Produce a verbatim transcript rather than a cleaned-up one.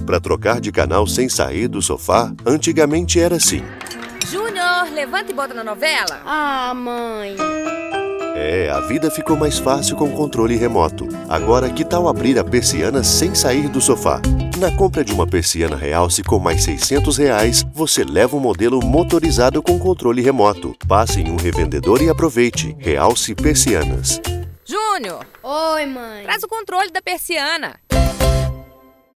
Para trocar de canal sem sair do sofá, antigamente era assim. Júnior, levanta e bota na novela. Ah, mãe. É, a vida ficou mais fácil com controle remoto. Agora, que tal abrir a persiana sem sair do sofá? Na compra de uma persiana Realce com mais seiscentos reais, você leva um modelo motorizado com controle remoto. Passe em um revendedor e aproveite. Realce Persianas. Júnior, Oi, mãe. traz o controle da persiana.